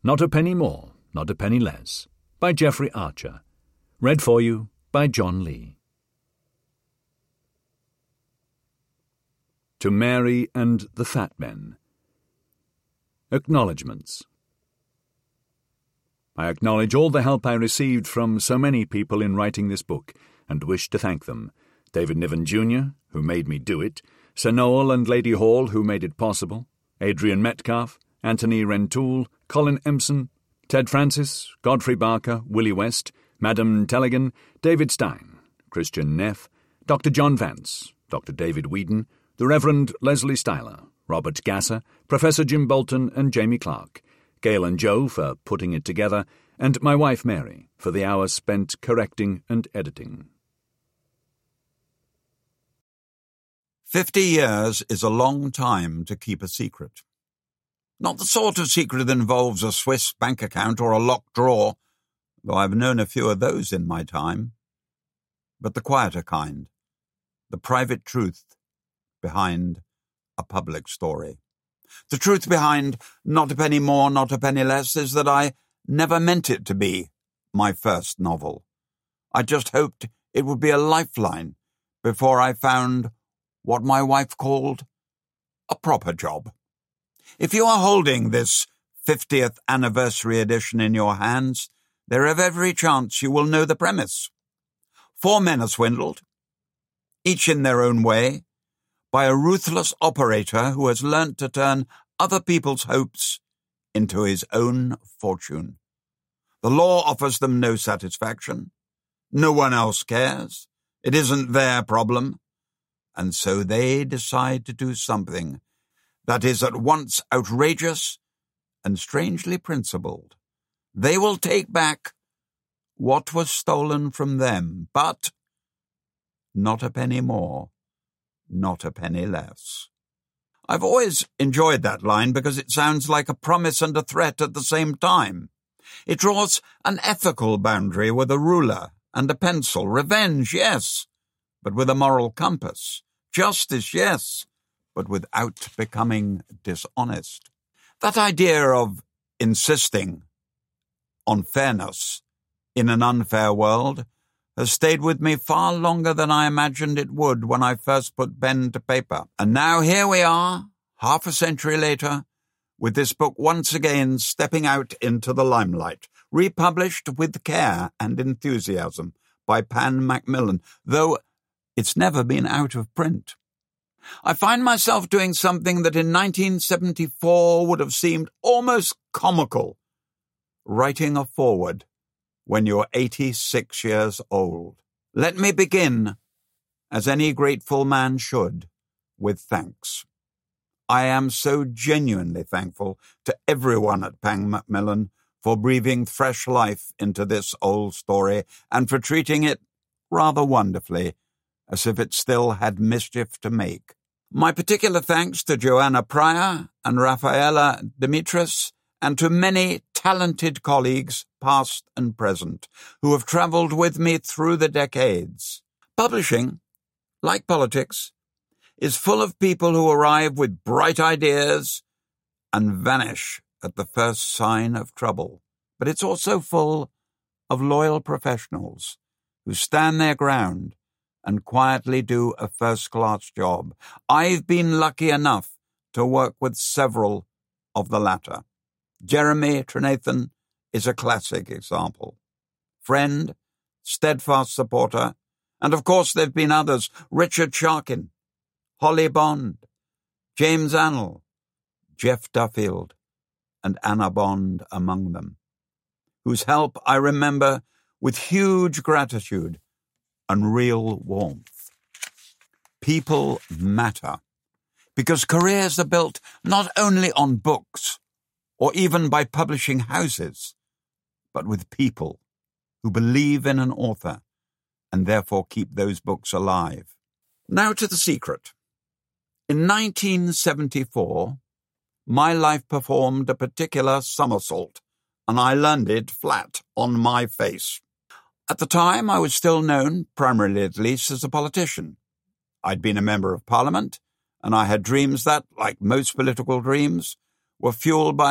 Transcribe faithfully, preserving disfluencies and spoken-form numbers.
Not a Penny More, Not a Penny Less, by Jeffrey Archer. Read for you by John Lee. To Mary and the Fat Men. Acknowledgements. I acknowledge all the help I received from so many people in writing this book, and wish to thank them. David Niven Junior, who made me do it, Sir Noel and Lady Hall, who made it possible, Adrian Metcalf, Anthony Rentoul, Colin Empson, Ted Francis, Godfrey Barker, Willie West, Madam Telligan, David Stein, Christian Neff, Doctor John Vance, Doctor David Whedon, the Reverend Leslie Styler, Robert Gasser, Professor Jim Bolton and Jamie Clark, Gail and Joe for putting it together, and my wife Mary for the hours spent correcting and editing. Fifty years is a long time to keep a secret. Not the sort of secret that involves a Swiss bank account or a locked drawer, though I've known a few of those in my time, but the quieter kind, the private truth behind a public story. The truth behind Not a Penny More, Not a Penny Less is that I never meant it to be my first novel. I just hoped it would be a lifeline before I found what my wife called a proper job. If you are holding this fiftieth anniversary edition in your hands, there is every chance you will know the premise. Four men are swindled, each in their own way, by a ruthless operator who has learnt to turn other people's hopes into his own fortune. The law offers them no satisfaction. No one else cares. It isn't their problem. And so they decide to do something that is at once outrageous and strangely principled. They will take back what was stolen from them, but not a penny more, not a penny less. I've always enjoyed that line because it sounds like a promise and a threat at the same time. It draws an ethical boundary with a ruler and a pencil. Revenge, yes, but with a moral compass. Justice, yes, but without becoming dishonest. That idea of insisting on fairness in an unfair world has stayed with me far longer than I imagined it would when I first put pen to paper. And now here we are, half a century later, with this book once again stepping out into the limelight, republished with care and enthusiasm by Pan Macmillan, though it's never been out of print. I find myself doing something that in nineteen seventy-four would have seemed almost comical, writing a foreword when you're eighty-six years old. Let me begin, as any grateful man should, with thanks. I am so genuinely thankful to everyone at Pan Macmillan for breathing fresh life into this old story and for treating it rather wonderfully, as if it still had mischief to make. My particular thanks to Joanna Pryor and Rafaela Dimitris, and to many talented colleagues, past and present, who have travelled with me through the decades. Publishing, like politics, is full of people who arrive with bright ideas and vanish at the first sign of trouble. But it's also full of loyal professionals who stand their ground and quietly do a first-class job. I've been lucky enough to work with several of the latter. Jeremy Trinathan is a classic example. Friend, steadfast supporter, and of course there have been others, Richard Sharkin, Holly Bond, James Annell, Jeff Duffield, and Anna Bond among them, whose help I remember with huge gratitude and real warmth. People matter, because careers are built not only on books, or even by publishing houses, but with people who believe in an author and therefore keep those books alive. Now to the secret. In nineteen seventy-four, my life performed a particular somersault, and I landed flat on my face. At the time, I was still known, primarily at least, as a politician. I'd been a member of Parliament, and I had dreams that, like most political dreams, were fueled by